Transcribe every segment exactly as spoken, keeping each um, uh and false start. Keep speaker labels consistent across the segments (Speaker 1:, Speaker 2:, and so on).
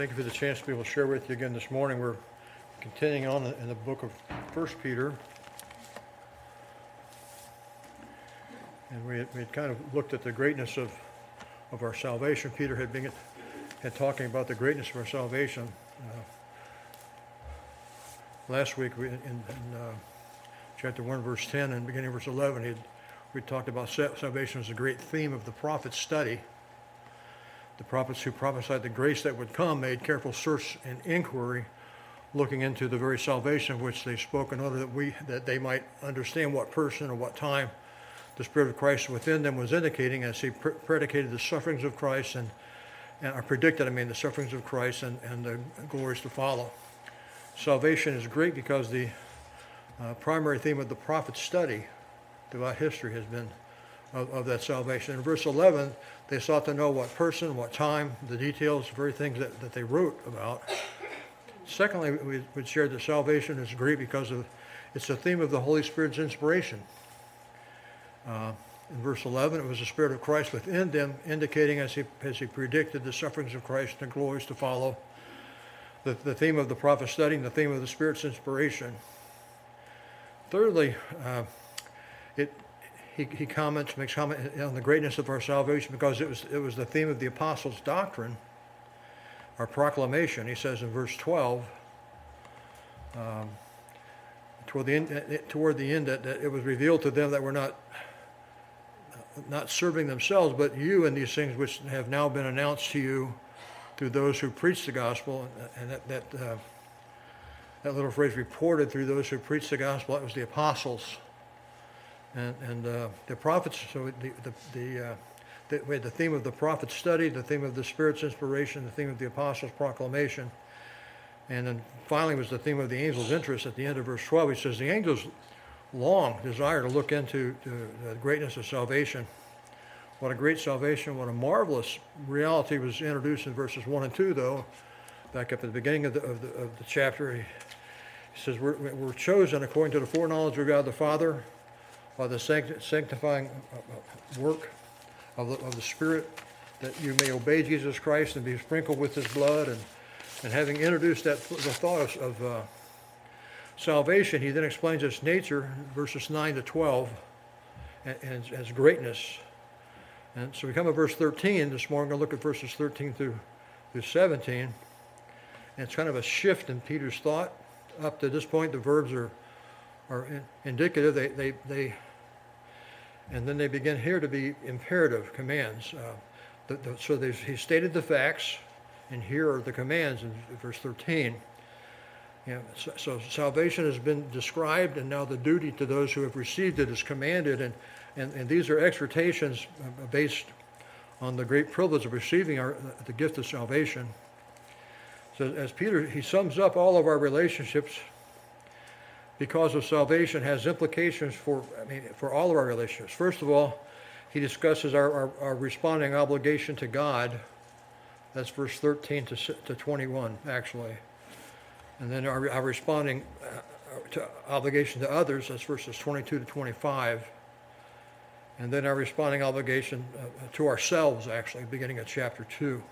Speaker 1: Thank you for the chance to be able to share with you again this morning. We're continuing on in the book of First Peter. And we had, we had kind of looked at the greatness of, of our salvation. Peter had been had talking about the greatness of our salvation. Uh, last week we, in, in uh, chapter one, verse ten, and beginning of verse eleven, he'd, we talked about salvation as a great theme of the prophet's study. The prophets who prophesied the grace that would come made careful search and inquiry, looking into the very salvation of which they spoke, in order that we that they might understand what person or what time the Spirit of Christ within them was indicating as he pre- predicated the sufferings of Christ and, and or predicted, I mean, the sufferings of Christ and, and the glories to follow. Salvation is great because the uh, primary theme of the prophet's study throughout history has been Of, of that salvation. In verse eleven, they sought to know what person, what time, the details, the very things that, that they wrote about. Secondly, we, we shared that salvation is great because of it's the theme of the Holy Spirit's inspiration. Uh, in verse eleven, it was the Spirit of Christ within them, indicating as he, as he predicted the sufferings of Christ and the glories to follow. The, the theme of the prophet's study, the theme of the Spirit's inspiration. Thirdly, uh, it He, he comments, makes comment on the greatness of our salvation because it was it was the theme of the apostles' doctrine, our proclamation. He says in verse twelve, um, toward the end, toward the end that, that it was revealed to them that we're not not serving themselves, but you in these things which have now been announced to you through those who preach the gospel. And that that uh, that little phrase, reported through those who preach the gospel, that was the apostles. And, and uh, the prophets, so the the, the, uh, the we had the theme of the prophet's study, the theme of the Spirit's inspiration, the theme of the apostles' proclamation, and then finally was the theme of the angel's interest. At the end of verse twelve, he says, the angels long desire to look into the greatness of salvation. What a great salvation, what a marvelous reality was introduced in verses one and two, though. Back up at the beginning of the, of the, of the chapter, he, he says, we're, we're chosen according to the foreknowledge of God the Father, by the sanctifying work of the, of the Spirit, that you may obey Jesus Christ and be sprinkled with His blood. And, and having introduced that the thought of, of uh, salvation, he then explains its nature, verses nine to twelve, and, and as greatness. And so we come to verse thirteen. This morning we're going to look at verses thirteen through, through seventeen. And it's kind of a shift in Peter's thought. Up to this point, the verbs are are indicative, they, they, they, and then they begin here to be imperative commands. Uh, the, the, so he stated the facts, and here are the commands in verse thirteen. You know, so, so salvation has been described, and now the duty to those who have received it is commanded, and, and, and these are exhortations based on the great privilege of receiving our, the gift of salvation. So as Peter, he sums up all of our relationships because of salvation has implications for, I mean, for all of our relationships. First of all, he discusses our, our, our responding obligation to God. That's verse thirteen to, to twenty-one, actually. And then our, our responding uh, to obligation to others, that's verses twenty-two to twenty-five. And then our responding obligation uh, to ourselves, actually, beginning at chapter two.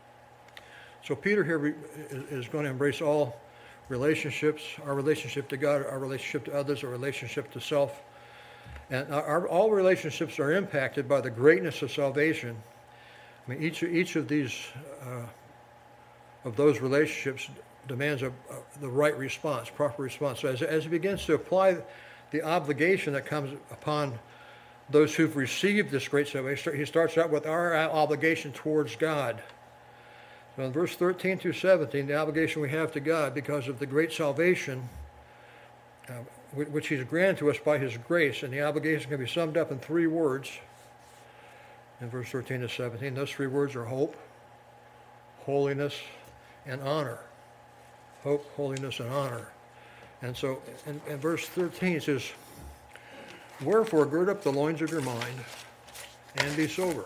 Speaker 1: So Peter here re- is going to embrace all relationships, our relationship to God, our relationship to others, our relationship to self. And our, our, all relationships are impacted by the greatness of salvation. I mean, each, each of these, uh, of those relationships demands a, a, the right response, proper response. So as, as he begins to apply the obligation that comes upon those who've received this great salvation, he starts out with our obligation towards God. So in verse thirteen through seventeen, the obligation we have to God because of the great salvation uh, which He's granted to us by His grace, and the obligation can be summed up in three words in verse thirteen to seventeen. Those three words are hope, holiness, and honor. Hope, holiness, and honor. And so in, in verse thirteen it says, wherefore gird up the loins of your mind, and be sober,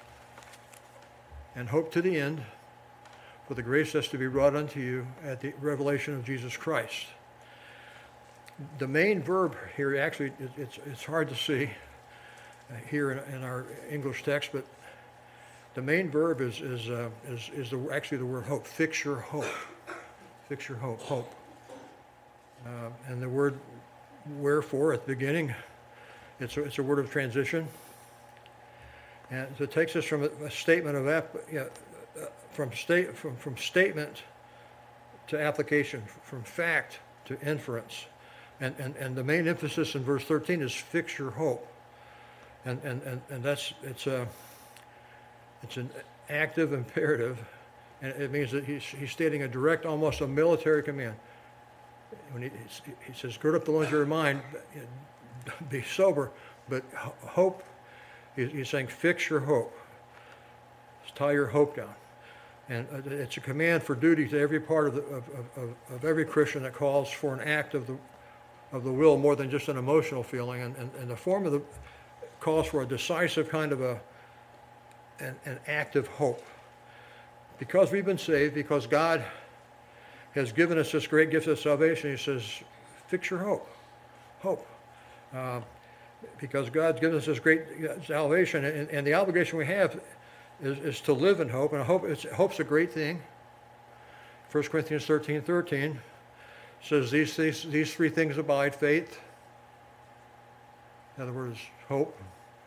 Speaker 1: and hope to the end for the grace that's to be brought unto you at the revelation of Jesus Christ. The main verb here, actually, it's it's hard to see here in, in our English text, but the main verb is is uh, is, is the, actually the word hope. Fix your hope. Fix your hope. Hope. Uh, and the word wherefore at the beginning, it's a, it's a word of transition. And so it takes us from a, a statement of ap- yeah, uh, from state from, from statement to application, from fact to inference. And, and and the main emphasis in verse thirteen is fix your hope. And and, and, and that's it's a it's an active imperative, and it means that he's he's stating a direct, almost a military command. When he he says, "Gird up the loins of your mind, be sober," but hope, he's saying, fix your hope. Tie your hope down. And it's a command for duty to every part of, the, of, of, of every Christian that calls for an act of the of the will more than just an emotional feeling. And, and, and the form of the calls for a decisive kind of a an, an active hope. Because we've been saved, because God has given us this great gift of salvation, he says, fix your hope. Hope. Uh, because God's given us this great salvation, and, and the obligation we have is, is to live in hope. And hope it's, hope's a great thing. First Corinthians thirteen thirteen says these, these, these three things abide: faith, in other words, hope,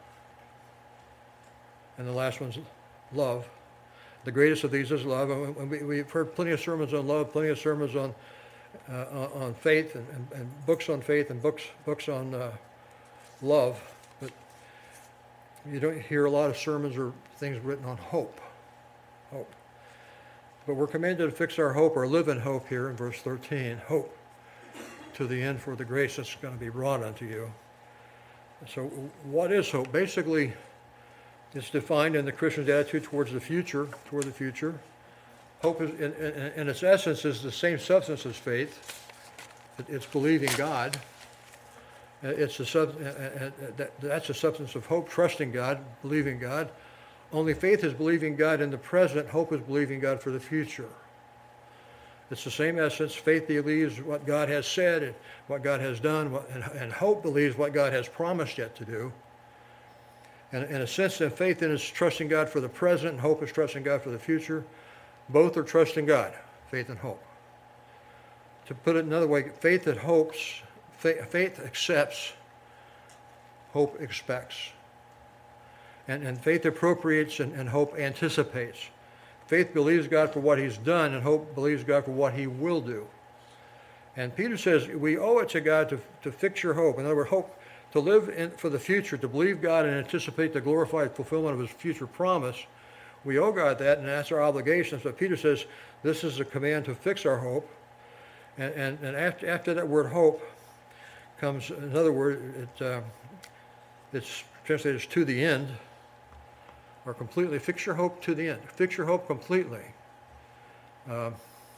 Speaker 1: and the last one's love. The greatest of these is love. And we, we've heard plenty of sermons on love, plenty of sermons on uh, on faith, and, and, and books on faith, and books books on uh, love. But you don't hear a lot of sermons or things written on hope. Hope. But we're commanded to fix our hope, or live in hope here in verse thirteen. Hope to the end for the grace that's going to be brought unto you. So what is hope? Basically, it's defined in the Christian's attitude towards the future, toward the future. Hope, is, in, in, in its essence, is the same substance as faith. It, it's believing God. It's a sub, that, that's the substance of hope, trusting God, believing God. Only faith is believing God in the present. Hope is believing God for the future. It's the same essence. Faith believes what God has said and what God has done, what, and, and hope believes what God has promised yet to do. And in a sense, then, faith then is trusting God for the present, and hope is trusting God for the future. Both are trusting God, faith and hope. To put it another way, faith that hopes, faith, faith accepts, hope expects. And, and faith appropriates, and, and hope anticipates. Faith believes God for what he's done, and hope believes God for what he will do. And Peter says we owe it to God to, to fix your hope. In other words, hope to live in, for the future, to believe God and anticipate the glorified fulfillment of his future promise. We owe God that, and that's our obligation. So Peter says this is a command to fix our hope. And, and, and after, after that word hope comes another word. It, uh, it's translated as to the end, or completely. Fix your hope to the end. Fix your hope completely. Uh,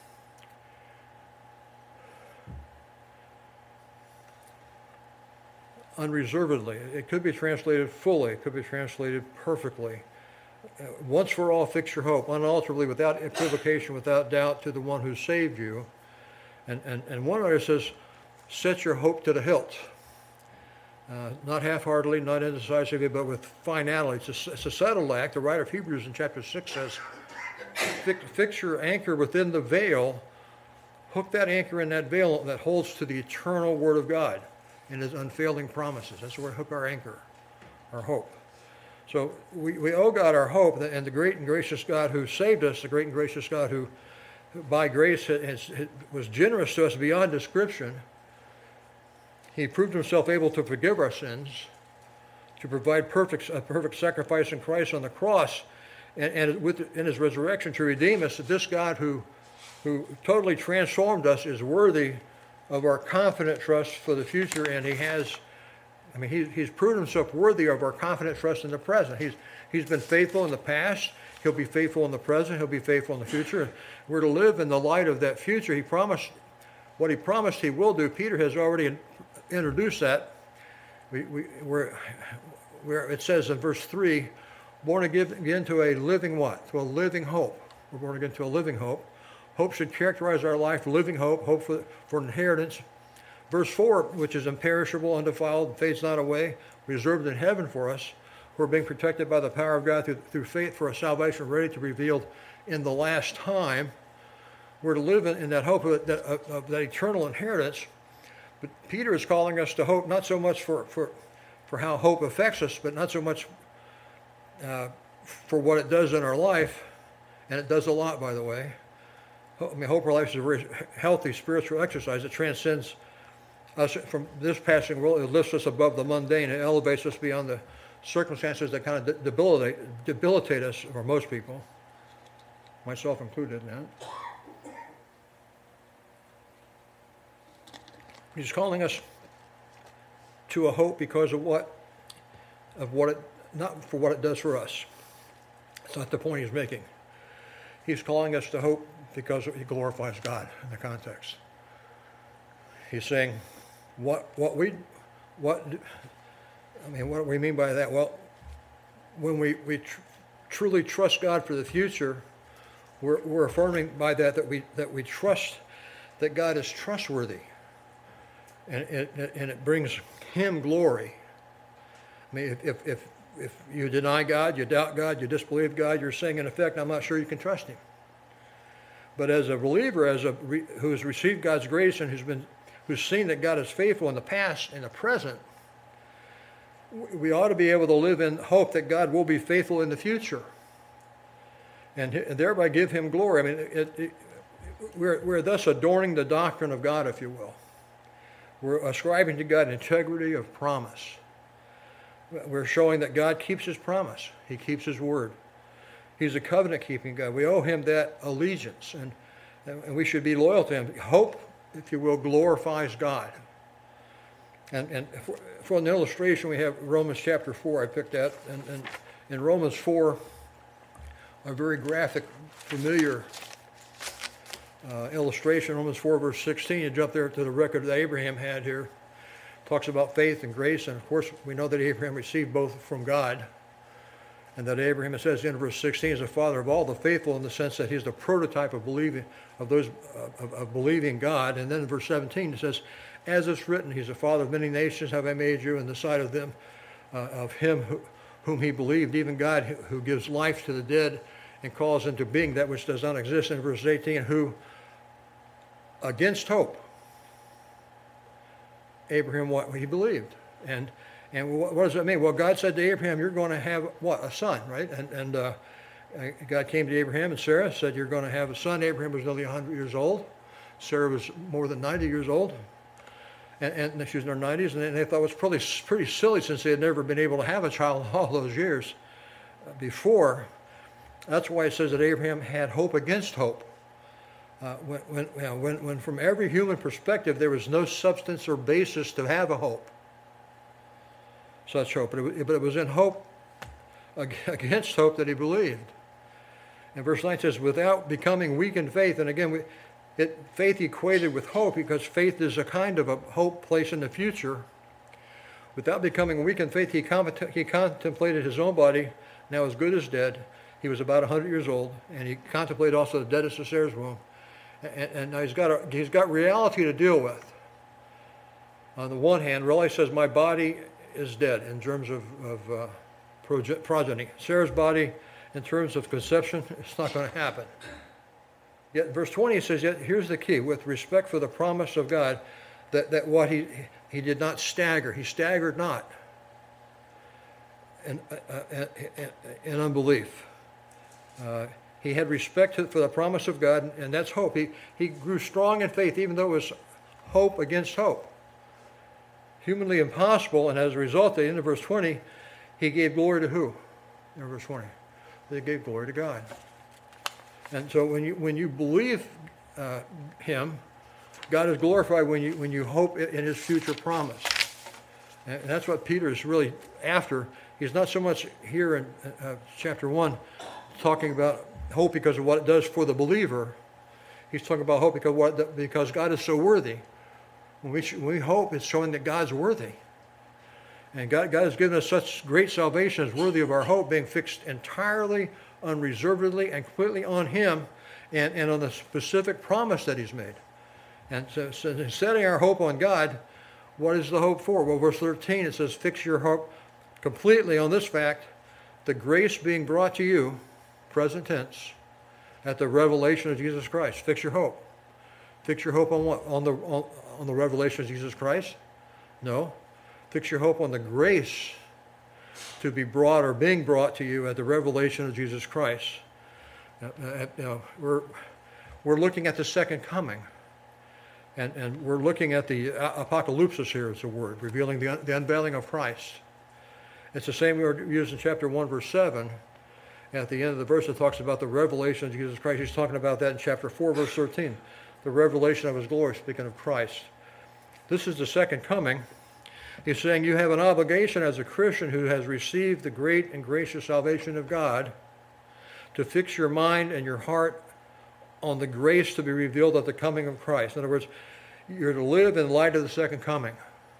Speaker 1: unreservedly. It could be translated fully. It could be translated perfectly. Uh, once for all, fix your hope, unalterably, without equivocation, without doubt, to the one who saved you. And, and, and one writer says, set your hope to the hilt. Uh, not half-heartedly, not indecisively, but with finality. It's a, it's a settled act. The writer of Hebrews in chapter six says, fix, fix your anchor within the veil. Hook that anchor in that veil that holds to the eternal word of God and his unfailing promises. That's where we hook our anchor, our hope. So we, we owe God our hope, and the great and gracious God who saved us, the great and gracious God who, who by grace has, has, was generous to us beyond description. He proved himself able to forgive our sins, to provide perfect, a perfect sacrifice in Christ on the cross, and, and with, in his resurrection to redeem us. This God who, who totally transformed us is worthy of our confident trust for the future, and he has, I mean, he, he's proven himself worthy of our confident trust in the present. He's, he's been faithful in the past. He'll be faithful in the present. He'll be faithful in the future. We're to live in the light of that future. He promised, what he promised he will do. Peter has already introduced that. We, we, we're, we're, it says in verse three, born again to a living what? To a living hope. We're born again to a living hope. Hope should characterize our life, living hope, hope for, for an inheritance. Verse four, which is imperishable, undefiled, fades not away, reserved in heaven for us. who are being protected by the power of God through, through faith for a salvation ready to be revealed in the last time. We're to live in, in that hope of that, of, of that eternal inheritance. But Peter is calling us to hope not so much for, for, for how hope affects us, but not so much uh, for what it does in our life. And it does a lot, by the way. I mean, hope for life is a very healthy spiritual exercise. It transcends us from this passing world. It lifts us above the mundane. It elevates us beyond the circumstances that kind of debilitate, debilitate us, or most people, myself included in that. He's calling us to a hope because of what, of what it, not for what it does for us. It's not the point he's making. He's calling us to hope because he glorifies God in the context. He's saying, what what we, what, I mean, what do we mean by that? Well, when we, we tr- truly trust God for the future, we're, we're affirming by that that we that we trust that God is trustworthy. And it, and it brings him glory. I mean, if, if, if you deny God, you doubt God, you disbelieve God, you're saying, in effect, I'm not sure you can trust him. But as a believer, as a who has received God's grace and who's been who's seen that God is faithful in the past and the present, we ought to be able to live in hope that God will be faithful in the future, and, and thereby give him glory. I mean, it, it, we're we're thus adorning the doctrine of God, if you will. We're ascribing to God integrity of promise. We're showing that God keeps his promise. He keeps his word. He's a covenant-keeping God. We owe him that allegiance, and, and we should be loyal to him. Hope, if you will, glorifies God. And, and for, for an illustration, we have Romans chapter four. I picked that. And, and in Romans four, a very graphic, familiar Uh, illustration, Romans four, verse sixteen. You jump there to the record that Abraham had here. Talks about faith and grace, and of course we know that Abraham received both from God, and that Abraham, it says in verse sixteen, is the father of all the faithful, in the sense that he's the prototype of believing of those uh, of, of believing God. And then in verse seventeen it says, as it's written, he's the father of many nations have I made you in the sight of them, uh, of him who, whom he believed, even God who, who gives life to the dead and calls into being that which does not exist. In verse eighteen, who against hope, Abraham, what he believed. And and what, what does that mean? Well, God said to Abraham, you're going to have, what, a son, right? And, and uh, God came to Abraham and Sarah, said you're going to have a son. Abraham was nearly one hundred years old. Sarah was more than ninety years old. And, and she was in her nineties, and they thought it was pretty, pretty silly, since they had never been able to have a child all those years before. That's why it says that Abraham had hope against hope. Uh, when, when, you know, when, when from every human perspective there was no substance or basis to have a hope, such hope. But it, but it was in hope against hope that he believed. And verse nine says, without becoming weak in faith. And again, we, it, faith equated with hope, because faith is a kind of a hope placed in the future. Without becoming weak in faith, he, com- he contemplated his own body, now as good as dead. He was about one hundred years old, and he contemplated also the deadness of Sarah's womb. And, and now he's got, a, he's got reality to deal with. On the one hand, really says, my body is dead in terms of, of uh, proge- progeny. Sarah's body, in terms of conception, it's not going to happen. Yet verse twenty says, yet here's the key, with respect for the promise of God, that, that what he, he did not stagger. He staggered not in, uh, in, in unbelief. Uh, he had respect for the promise of God, and that's hope. He, he grew strong in faith, even though it was hope against hope. Humanly impossible, and as a result, at the end of verse twenty, he gave glory to who? In verse twenty, they gave glory to God. And so when you when you believe uh, him, God is glorified when you when you hope in his future promise. And that's what Peter is really after. He's not so much here in uh, chapter one talking about hope because of what it does for the believer. He's talking about hope because what because God is so worthy. When we when we hope, it's showing that God's worthy. And God, God has given us such great salvation as worthy of our hope, being fixed entirely, unreservedly, and completely on him, and, and on the specific promise that he's made. And so, so in setting our hope on God, what is the hope for? Well, verse thirteen, it says, fix your hope completely on this fact, the grace being brought to you, present tense, at the revelation of Jesus Christ. Fix your hope. Fix your hope on what? On the, on, on the revelation of Jesus Christ? No. Fix your hope on the grace to be brought or being brought to you at the revelation of Jesus Christ. Uh, uh, you know, we're, we're looking at the second coming. And, and we're looking at the apocalypsis here is the word, revealing the, the unveiling of Christ. It's the same word used in chapter one, verse seven. At the end of the verse, it talks about the revelation of Jesus Christ. He's talking about that in chapter four, verse thirteen. The revelation of his glory, speaking of Christ. This is the second coming. He's saying you have an obligation as a Christian who has received the great and gracious salvation of God to fix your mind and your heart on the grace to be revealed at the coming of Christ. In other words, you're to live in light of the second coming.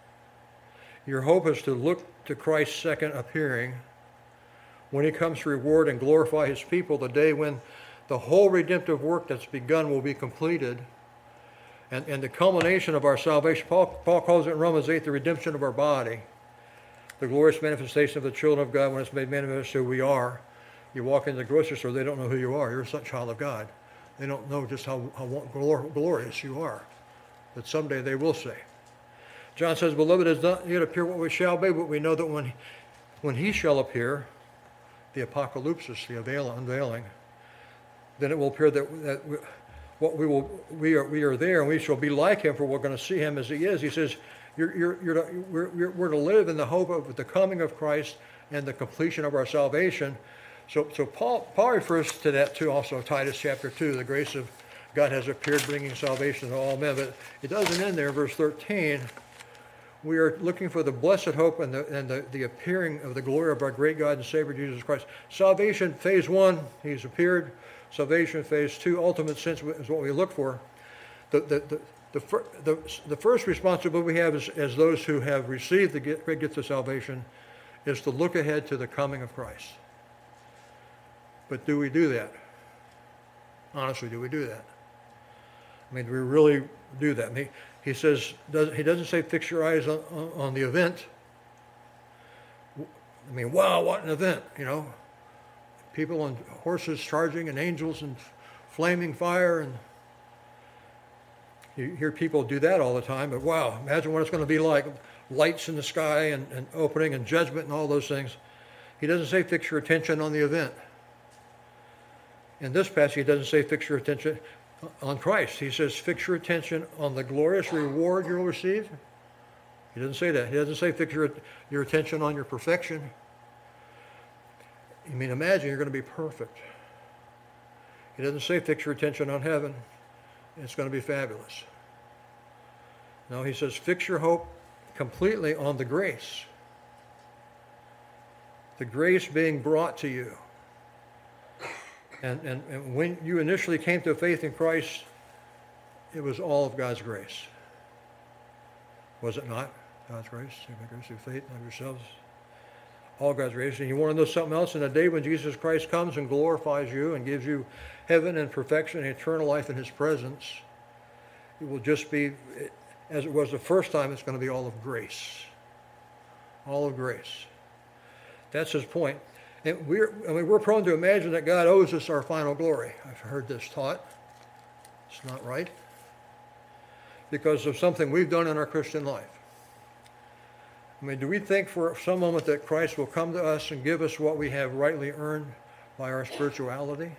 Speaker 1: Your hope is to look to Christ's second appearing when he comes to reward and glorify his people, the day when the whole redemptive work that's begun will be completed. And, and the culmination of our salvation, Paul, Paul calls it in Romans eight, the redemption of our body. The glorious manifestation of the children of God when it's made manifest who we are. You walk into the grocery store, they don't know who you are. You're a child of God. They don't know just how, how glorious you are. But someday they will say. John says, beloved, it does not yet appear what we shall be, but we know that when, when he shall appear, the apocalypsis, the unveiling, then it will appear that, that we, what we will we are we are there, and we shall be like him, for we're going to see him as he is. He says, you're, you're, you're to, we're, we're to live in the hope of the coming of Christ and the completion of our salvation. So, so Paul, Paul refers to that too, also Titus chapter two, the grace of God has appeared, bringing salvation to all men. But it doesn't end there. Verse thirteen, we are looking for the blessed hope and the and the, the appearing of the glory of our great God and Savior Jesus Christ. Salvation, phase one, he's appeared. Salvation, phase two, ultimate sense is what we look for. The the the the, fir, the, the first responsibility we have as, as those who have received the great gift of salvation is to look ahead to the coming of Christ. But do we do that? Honestly, do we do that? I mean, do we really do that? I mean, he says, does, he doesn't say fix your eyes on, on, on the event. I mean, wow, what an event, you know. People on horses charging and angels and flaming fire. And you hear people do that all the time. But wow, imagine what it's going to be like. Lights in the sky and, and opening and judgment and all those things. He doesn't say fix your attention on the event. In this passage, he doesn't say fix your attention on Christ. He says fix your attention on the glorious reward you'll receive. He doesn't say that. He doesn't say fix your, your attention on your perfection. I mean, imagine you're going to be perfect. He doesn't say fix your attention on heaven. It's going to be fabulous. No, he says fix your hope completely on the grace. The grace being brought to you. And, and, and when you initially came to faith in Christ, it was all of God's grace. Was it not? God's grace, grace through faith, not yourselves. All God's grace. And you want to know something else? In the day when Jesus Christ comes and glorifies you and gives you heaven and perfection and eternal life in his presence, it will just be, as it was the first time, it's going to be all of grace. All of grace. That's his point. And we're, I mean, we're prone to imagine that God owes us our final glory. I've heard this taught. It's not right. Because of something we've done in our Christian life. I mean, do we think for some moment that Christ will come to us and give us what we have rightly earned by our spirituality?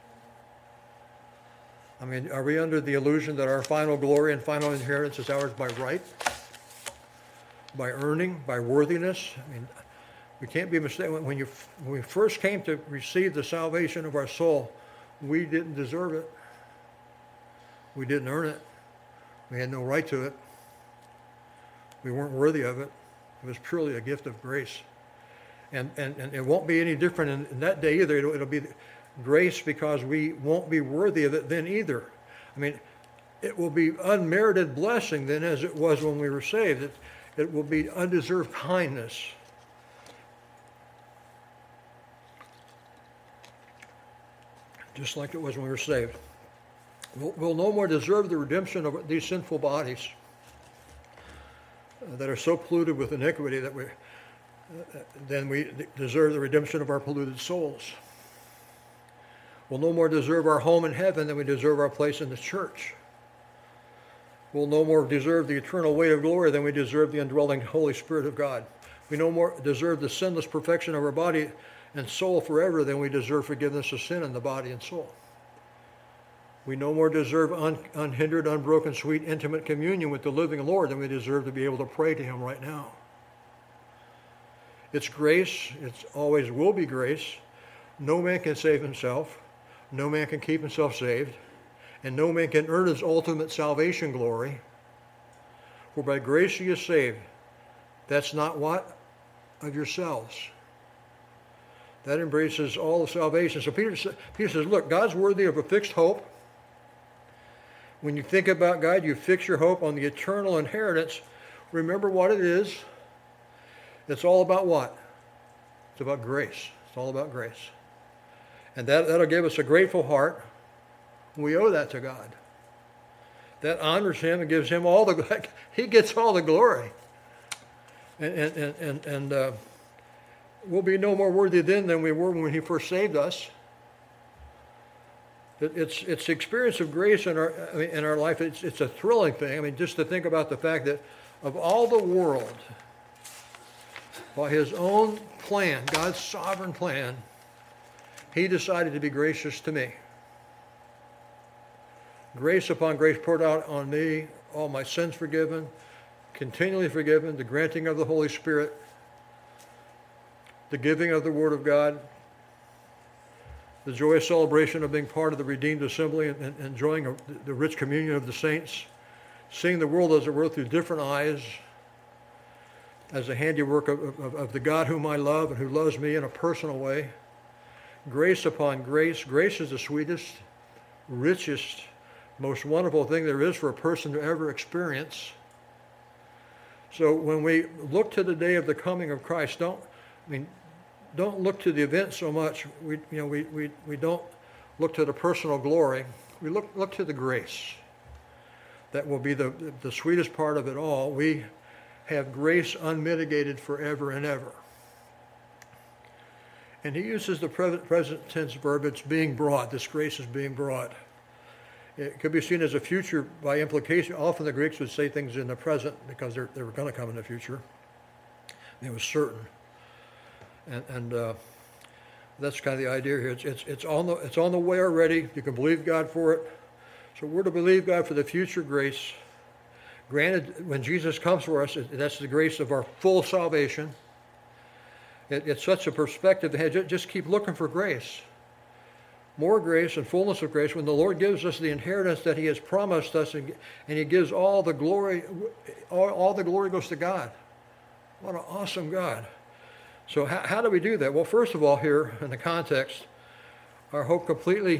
Speaker 1: I mean, are we under the illusion that our final glory and final inheritance is ours by right? By earning, by worthiness? I mean, we can't be mistaken. When, you, when we first came to receive the salvation of our soul, we didn't deserve it. We didn't earn it. We had no right to it. We weren't worthy of it. It was purely a gift of grace. And, and, and it won't be any different in, in that day either. It'll, it'll be grace because we won't be worthy of it then either. I mean, it will be unmerited blessing then as it was when we were saved. It, it will be undeserved kindness. Just like it was when we were saved. We'll, we'll no more deserve the redemption of these sinful bodies that are so polluted with iniquity that we then we deserve the redemption of our polluted souls. We'll no more deserve our home in heaven than we deserve our place in the church. We'll no more deserve the eternal weight of glory than we deserve the indwelling Holy Spirit of God. We no more deserve the sinless perfection of our body and soul forever than we deserve forgiveness of sin in the body and soul. We no more deserve un- unhindered, unbroken, sweet, intimate communion with the living Lord than we deserve to be able to pray to him right now. It's grace. It always will be grace. No man can save himself. No man can keep himself saved. And no man can earn his ultimate salvation glory. For by grace he is saved. That's not what? Of yourselves. That embraces all of salvation. So Peter, Peter says, look, God's worthy of a fixed hope. When you think about God, you fix your hope on the eternal inheritance. Remember what it is. It's all about what? It's about grace. It's all about grace. And that, that'll give us a grateful heart. We owe that to God. That honors him and gives him all the, he gets all the glory. And, and, and, and, and uh, we'll be no more worthy then than we were when he first saved us. It, it's, it's the experience of grace in our, I mean, in our life. It's, it's a thrilling thing. I mean, just to think about the fact that of all the world, by his own plan, God's sovereign plan, he decided to be gracious to me. Grace upon grace poured out on me, all my sins forgiven, continually forgiven, the granting of the Holy Spirit, the giving of the Word of God, the joyous celebration of being part of the redeemed assembly and, and enjoying a, the rich communion of the saints, seeing the world as it were through different eyes, as a handiwork of, of, of the God whom I love and who loves me in a personal way. Grace upon grace. Grace is the sweetest, richest, most wonderful thing there is for a person to ever experience. So when we look to the day of the coming of Christ, don't, I mean, don't look to the event so much. We, you know, we, we, we don't look to the personal glory. We look, look to the grace. That will be the, the sweetest part of it all. We have grace unmitigated forever and ever. And he uses the present tense verb, it's being brought. This grace is being brought. It could be seen as a future by implication. Often the Greeks would say things in the present because they're, they were going to come in the future. It was certain. And, and uh, that's kind of the idea here. It's, it's, it's, on the, it's on the way already. You can believe God for it. So we're to believe God for the future grace. Granted, when Jesus comes for us, that's the grace of our full salvation. It, it's such a perspective to have. Just keep looking for grace. More grace and fullness of grace when the Lord gives us the inheritance that he has promised us, and, and he gives all the glory, all, all the glory goes to God. What an awesome God. So how, how do we do that? Well, first of all, here in the context, our hope completely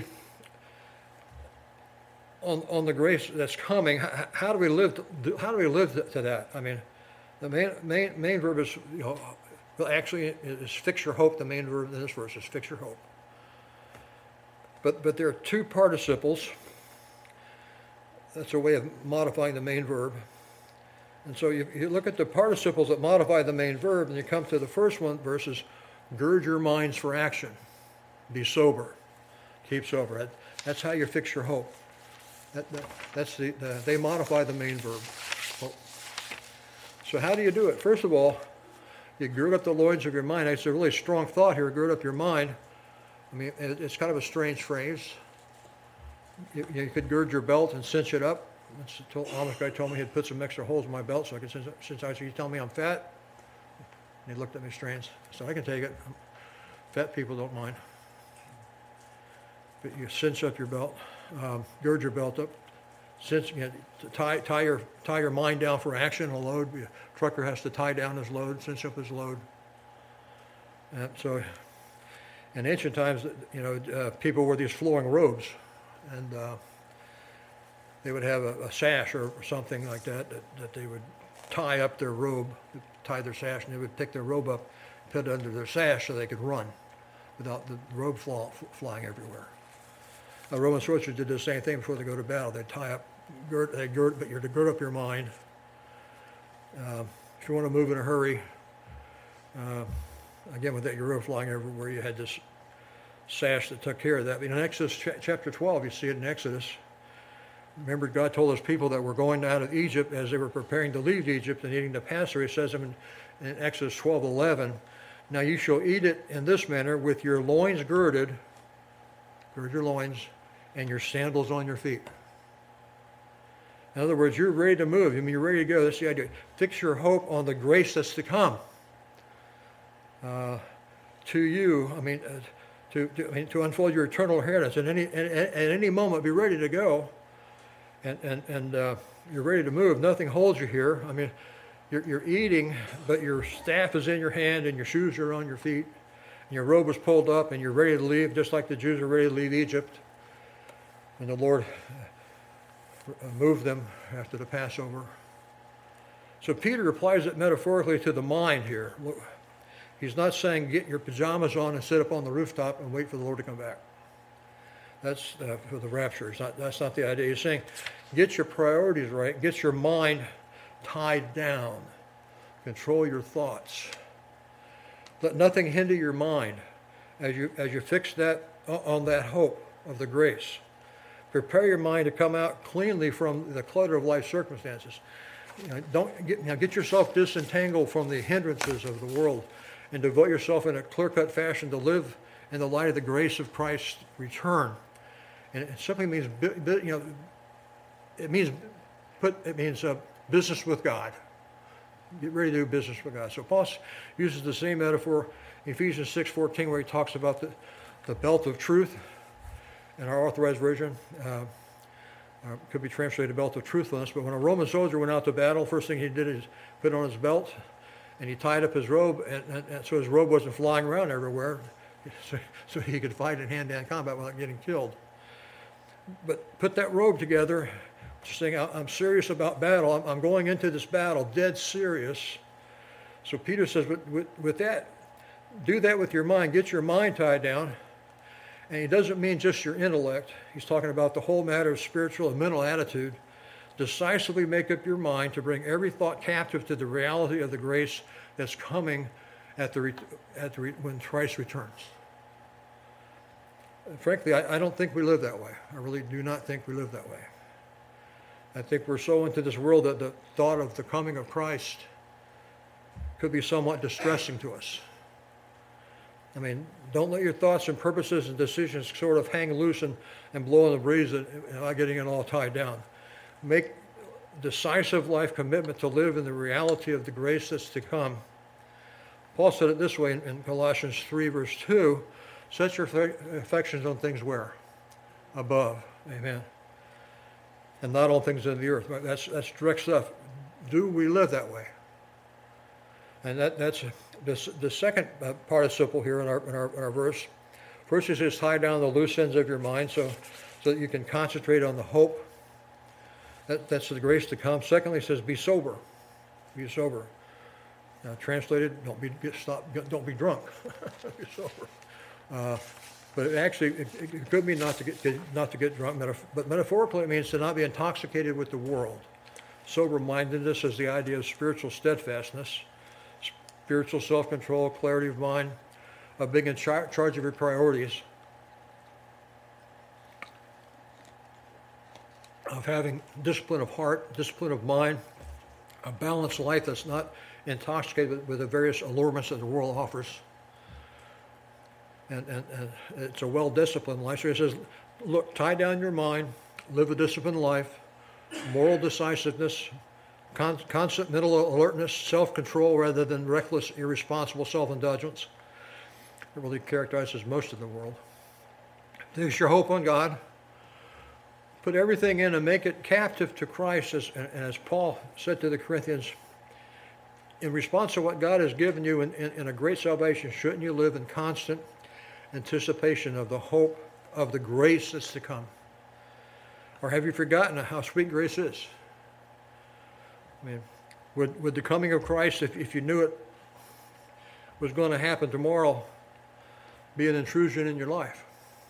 Speaker 1: on, on the grace that's coming. How, how do we live? To, how do we live to, to that? I mean, the main main main verb is, you know, well, actually is fix your hope. The main verb in this verse is fix your hope. But but there are two participles. That's a way of modifying the main verb. And so you, you look at the participles that modify the main verb, and you come to the first one, verses, gird your minds for action. Be sober. Keep sober. That, that's how you fix your hope. That, that, that's the, the, they modify the main verb. Hope. So how do you do it? First of all, you gird up the loins of your mind. It's a really strong thought here, gird up your mind. I mean, it, it's kind of a strange phrase. You, you could gird your belt and cinch it up. The Amish guy told me he'd put some extra holes in my belt so I could cinch it. Since I said, you tell me I'm fat? And he looked at me strange. So I can take it. Fat people don't mind. But you cinch up your belt, um, gird your belt up, cinch, you know, tie, tie, your, tie your mind down for action, a load. A trucker has to tie down his load, cinch up his load. And so in ancient times, you know, uh, people wore these flowing robes. And uh, they would have a, a sash or something like that, that that they would tie up their robe, tie their sash, and they would pick their robe up, put it under their sash so they could run without the robe fly, flying everywhere. Uh, Roman soldiers did the same thing before they go to battle. They'd tie up, gird, they gird, but you're to gird up your mind. Uh, if you want to move in a hurry, Uh, again, with that arrow flying everywhere, you had this sash that took care of that. But in Exodus ch- chapter twelve, you see it in Exodus. Remember, God told his people that were going out of Egypt as they were preparing to leave Egypt and eating the Passover. He says in, in Exodus twelve eleven, now you shall eat it in this manner, with your loins girded, gird your loins, and your sandals on your feet. In other words, you're ready to move. I mean, you're ready to go. That's the idea. Fix your hope on the grace that's to come. Uh, to you, I mean, uh, to, to, I mean, to unfold your eternal inheritance. At any, at, at any moment, be ready to go. And, and, and uh, you're ready to move. Nothing holds you here. I mean, you're, you're eating, but your staff is in your hand and your shoes are on your feet. And your robe is pulled up and you're ready to leave, just like the Jews are ready to leave Egypt. And the Lord moved them after the Passover. So Peter applies it metaphorically to the mind here. He's not saying get your pajamas on and sit up on the rooftop and wait for the Lord to come back. That's uh, for the rapture. It's not, that's not the idea. He's saying get your priorities right. Get your mind tied down. Control your thoughts. Let nothing hinder your mind as you as you fix that on that hope of the grace. Prepare your mind to come out cleanly from the clutter of life circumstances. You know, don't get, you know, get yourself disentangled from the hindrances of the world and devote yourself in a clear-cut fashion to live in the light of the grace of Christ's return. And it simply means, you know, it means put it means uh, business with God. Get ready to do business with God. So Paul uses the same metaphor in Ephesians six fourteen, where he talks about the, the belt of truth. In our Authorized Version, uh, uh, could be translated belt of truthfulness. But when a Roman soldier went out to battle, first thing he did is put on his belt, and he tied up his robe, and, and, and so his robe wasn't flying around everywhere, so, so he could fight in hand-to-hand combat without getting killed. But put that robe together, saying, I'm serious about battle. I'm, I'm going into this battle, dead serious. So Peter says, with, with, with that, do that with your mind. Get your mind tied down. And he doesn't mean just your intellect. He's talking about the whole matter of spiritual and mental attitude. Decisively make up your mind to bring every thought captive to the reality of the grace that's coming at the, at the when Christ returns. And frankly, I, I don't think we live that way. I really do not think we live that way. I think we're so into this world that the thought of the coming of Christ could be somewhat distressing to us. I mean, don't let your thoughts and purposes and decisions sort of hang loose and, and blow in the breeze and not getting it all tied down. Make decisive life commitment to live in the reality of the grace that's to come. Paul said it this way in, in Colossians three, verse two, set your affections on things where? Above. Amen. And not on things in the earth. That's, that's direct stuff. Do we live that way? And that, that's this, the second uh, participle here in our, in our, in our verse. First, he says, tie down the loose ends of your mind so, so that you can concentrate on the hope. That, that's the grace to come. Secondly, he says, be sober. Be sober. Now, translated, don't be get stop. Don't be drunk. Be sober. Uh, but it actually, it, it could mean not to get, get not to get drunk. Metaf- but metaphorically, it means to not be intoxicated with the world. Sober-mindedness is the idea of spiritual steadfastness, spiritual self-control, clarity of mind, of being in char- charge of your priorities, of having discipline of heart, discipline of mind, a balanced life that's not intoxicated with, with the various allurements that the world offers. And, and, and it's a well-disciplined life. So he says, look, tie down your mind, live a disciplined life, moral decisiveness, con- constant mental alertness, self-control rather than reckless, irresponsible self-indulgence. It really characterizes most of the world. Fix your hope on God. Put everything in and make it captive to Christ, as, and as Paul said to the Corinthians, in response to what God has given you in, in, in a great salvation, shouldn't you live in constant anticipation of the hope of the grace that's to come? Or have you forgotten how sweet grace is? I mean, would, would the coming of Christ, if, if you knew it was going to happen tomorrow, be an intrusion in your life?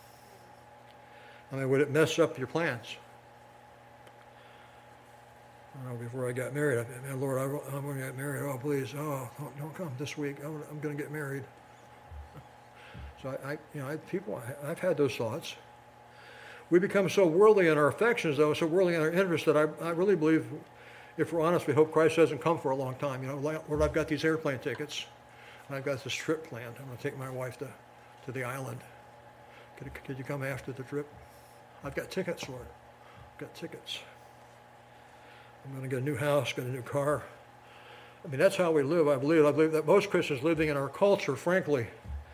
Speaker 1: I mean, would it mess up your plans? I know before I got married, I said, Lord, I, I'm going to get married. Oh, please, oh, don't, don't come this week. I'm, I'm going to get married. So I, I you know, I, people, I, I've had those thoughts. We become so worldly in our affections, though, so worldly in our interests that I, I really believe, if we're honest, we hope Christ doesn't come for a long time. You know, like, Lord, I've got these airplane tickets. And I've got this trip planned. I'm going to take my wife to, to the island. Could, could you come after the trip? I've got tickets, Lord. I've got tickets. I'm going to get a new house, get a new car. I mean, that's how we live, I believe. I believe that most Christians living in our culture, frankly,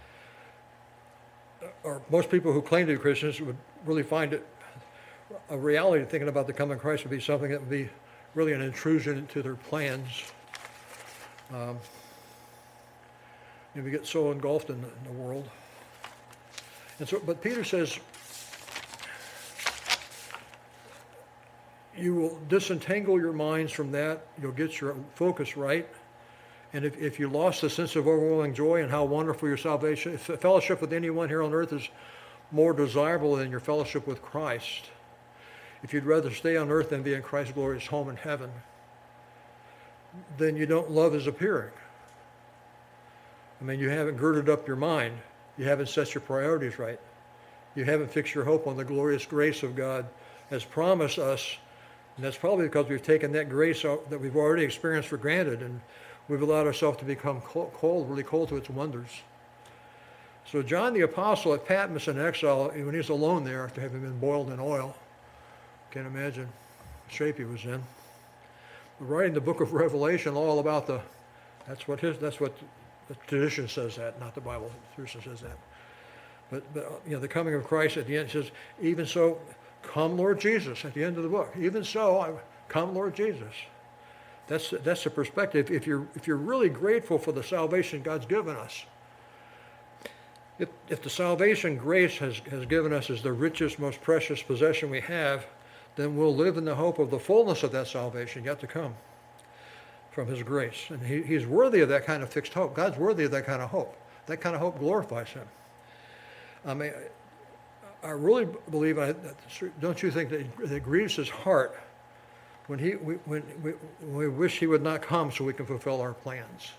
Speaker 1: or most people who claim to be Christians would really find it a reality. Thinking about the coming Christ would be something that would be really an intrusion into their plans. Um, you know, we get so engulfed in the, in the world. And so, but Peter says, you will disentangle your minds from that. You'll get your focus right. And if, if you lost the sense of overwhelming joy and how wonderful your salvation, if fellowship with anyone here on earth is more desirable than your fellowship with Christ, if you'd rather stay on earth than be in Christ's glorious home in heaven, then you don't love his appearing. I mean, you haven't girded up your mind. You haven't set your priorities right. You haven't fixed your hope on the glorious grace of God as promised us. And that's probably because we've taken that grace that we've already experienced for granted, and we've allowed ourselves to become cold, really cold to its wonders. So John the Apostle at Patmos in exile, when he's alone there after having been boiled in oil, can't imagine the shape he was in. Writing the book of Revelation all about the, that's what his, that's what the tradition says that, not the Bible. The tradition says that. But, but you know, the coming of Christ at the end says, even so, come Lord Jesus, at the end of the book. Even so, I, come Lord Jesus. That's that's the perspective. If you're if you're really grateful for the salvation God's given us, if if the salvation grace has, has given us as the richest, most precious possession we have, then we'll live in the hope of the fullness of that salvation yet to come from his grace. And he, he's worthy of that kind of fixed hope. God's worthy of that kind of hope. That kind of hope glorifies him. I mean, I really believe, I, don't you think that it grieves his heart when he we, when we, when we wish he would not come so we can fulfill our plans?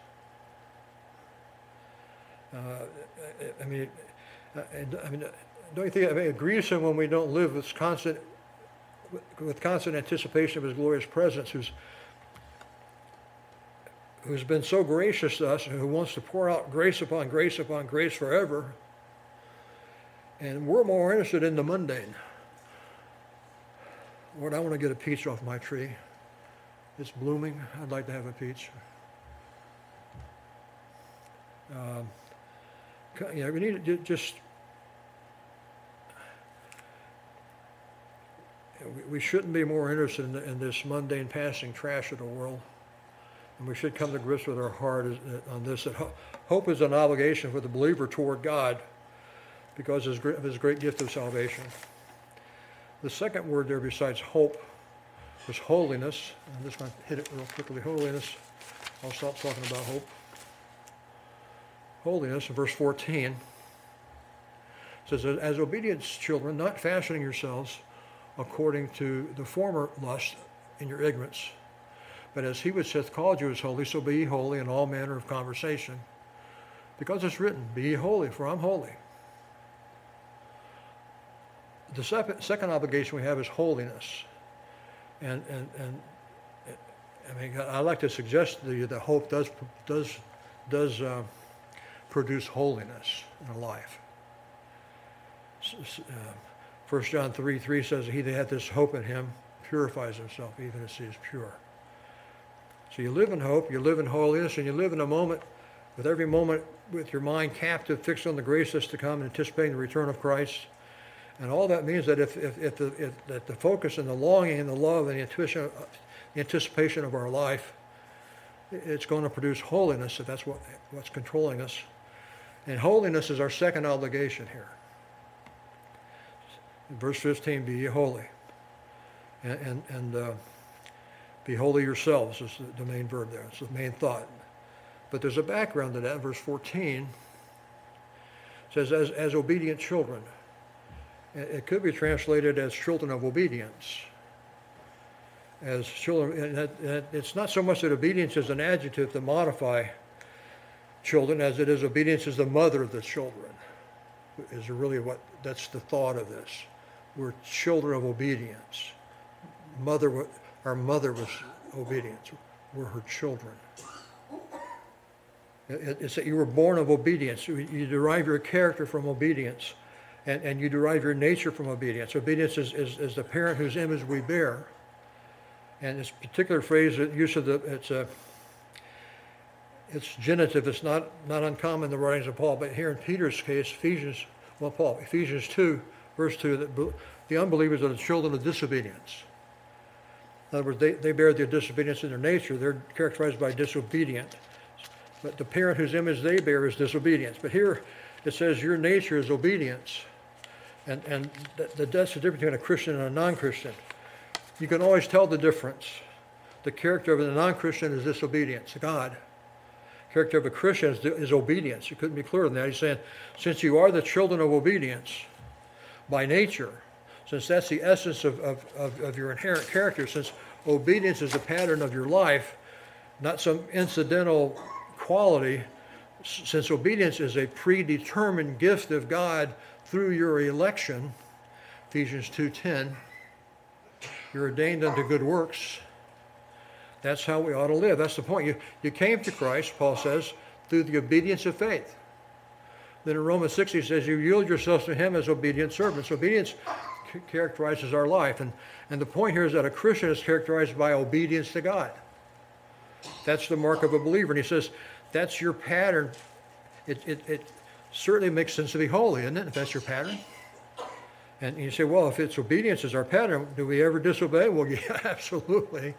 Speaker 1: Uh, I mean, I mean, don't you think I mean, it grieves him when we don't live with constant with constant anticipation of his glorious presence, who's who's been so gracious to us and who wants to pour out grace upon grace upon grace forever. And we're more interested in the mundane. Lord, I want to get a peach off my tree. It's blooming. I'd like to have a peach. Um, you know, we need to just, we shouldn't be more interested in, in this mundane passing trash of the world. And we should come to grips with our heart on this, that hope is an obligation for the believer toward God because of his great gift of salvation. The second word there besides hope was holiness. I'm just going to hit it real quickly. Holiness. I'll stop talking about hope. Holiness in verse fourteen says, as obedient children, not fashioning yourselves according to the former lust in your ignorance, but as he which hath called you is holy, so be ye holy in all manner of conversation. Because it's written, be ye holy, for I'm holy. The second, second obligation we have is holiness. And, and, and I mean, I like to suggest to you that hope does, does, does uh, produce holiness in a life. Uh, First John three three says, he that hath this hope in him purifies himself, even as he is pure. So you live in hope, you live in holiness, and you live in a moment, with every moment with your mind captive, fixed on the grace that's to come, anticipating the return of Christ. And all that means that if, if, if, the, if that the focus and the longing and the love and the anticipation, the anticipation of our life, it's going to produce holiness, if that's what, what's controlling us. And holiness is our second obligation here. In verse fifteen, be ye holy. And, and, and uh, be holy yourselves is the, the main verb there. It's the main thought. But there's a background to that. Verse fourteen says, as, as obedient children. It could be translated as children of obedience. as children. And that, that it's not so much that obedience is an adjective to modify children as it is obedience is the mother of the children, is really what, that's the thought of this. We're children of obedience. Mother, our mother was obedience. We're her children. It, it's that you were born of obedience. You, you derive your character from obedience, and, and you derive your nature from obedience. Obedience is, is, is the parent whose image we bear. And this particular phrase, use of the, it's a, it's genitive. It's not, not uncommon in the writings of Paul, but here in Peter's case, Ephesians, well, Paul, Ephesians two, verse two, that the unbelievers are the children of disobedience. In other words, they, they bear their disobedience in their nature. They're characterized by disobedient. But the parent whose image they bear is disobedience. But here it says your nature is obedience. And, and the, the, that's the difference between a Christian and a non-Christian. You can always tell the difference. The character of a non-Christian is disobedience to God. The character of a Christian is, is obedience. You couldn't be clearer than that. He's saying, since you are the children of obedience by nature, since that's the essence of, of, of, of your inherent character, since obedience is a pattern of your life, not some incidental quality, since obedience is a predetermined gift of God through your election, Ephesians two ten, you're ordained unto good works. That's how we ought to live. That's the point. You, you came to Christ, Paul says, through the obedience of faith. Then in Romans six, he says, you yield yourselves to him as obedient servants. Obedience characterizes our life. And, and the point here is that a Christian is characterized by obedience to God. That's the mark of a believer. And he says, that's your pattern. It, it, it certainly makes sense to be holy, isn't it, if that's your pattern? And you say, well, if it's obedience is our pattern, do we ever disobey? Well, yeah, absolutely.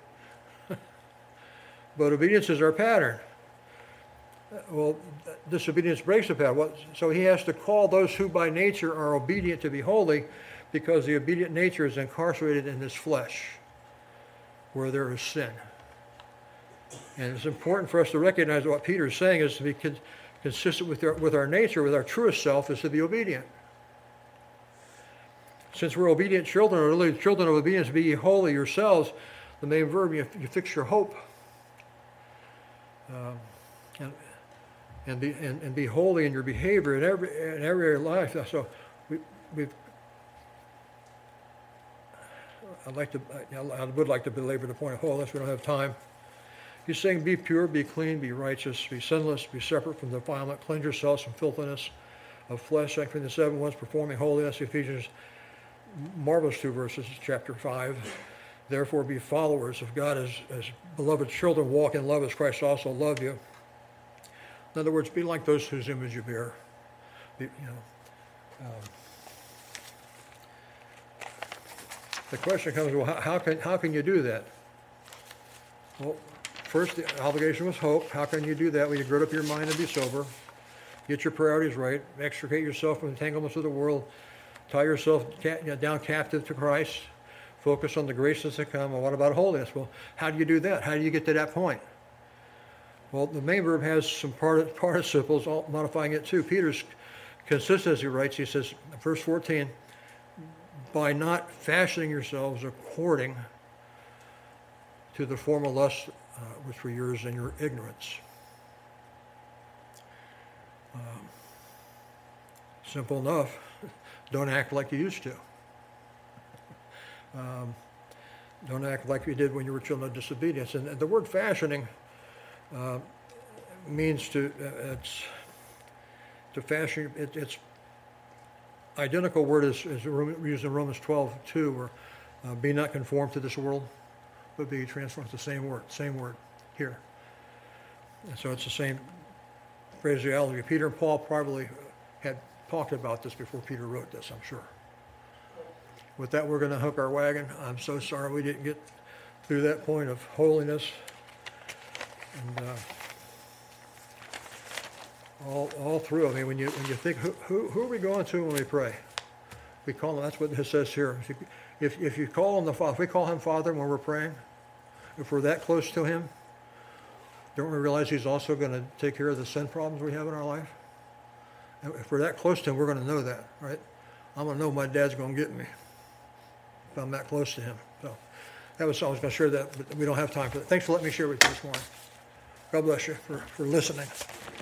Speaker 1: But obedience is our pattern. Well, disobedience breaks the pattern. So he has to call those who by nature are obedient to be holy, because the obedient nature is incarcerated in this flesh where there is sin. And it's important for us to recognize what Peter is saying is to be con- consistent with our, with our nature, with our truest self, is to be obedient. Since we're obedient children, or really children of obedience, be ye holy yourselves, the main verb, you, you fix your hope. Um, and, and, be, and, and be holy in your behavior in every, in every area of life. So we, we've I'd like to, I would like to belabor the point of holiness. We don't have time. He's saying, be pure, be clean, be righteous, be sinless, be separate from defilement, cleanse yourselves from filthiness of flesh. Second Corinthians seven, once performing holiness. Ephesians, marvelous two verses, chapter five. Therefore, be followers of God as, as beloved children. Walk in love as Christ also loved you. In other words, be like those whose image you bear. Be, you know. Um, The question comes, well, how, how can how can you do that? Well, first, the obligation was hope. How can you do that? Well, you gird up your mind and be sober. Get your priorities right. Extricate yourself from the entanglements of the world. Tie yourself down captive to Christ. Focus on the graces that come. Well, what about holiness? Well, how do you do that? How do you get to that point? Well, the main verb has some part, participles, all modifying it too. Peter's consistent as he writes. He says, verse fourteen, by not fashioning yourselves according to the former lusts uh, which were yours in your ignorance. Um, simple enough. Don't act like you used to. Um, don't act like you did when you were children of disobedience. And the word fashioning uh, means to, uh, it's, to fashion, it, it's identical word is, is used in Romans twelve two, where uh, be not conformed to this world, but be transformed. It's the same word, same word here. And so it's the same phraseology. Peter and Paul probably had talked about this before Peter wrote this, I'm sure. With that, we're going to hook our wagon. I'm so sorry we didn't get through that point of holiness. And uh, all, all through, I mean, when you when you think, who, who, who are we going to when we pray? We call him, that's what it says here. If you, if, if you call him the Father, if we call him Father when we're praying, if we're that close to him, don't we realize he's also going to take care of the sin problems we have in our life? If we're that close to him, we're going to know that, right? I'm going to know my dad's going to get me if I'm that close to him. So that was, I was going to share that, but we don't have time for that. Thanks for letting me share with you this morning. God bless you for, for listening.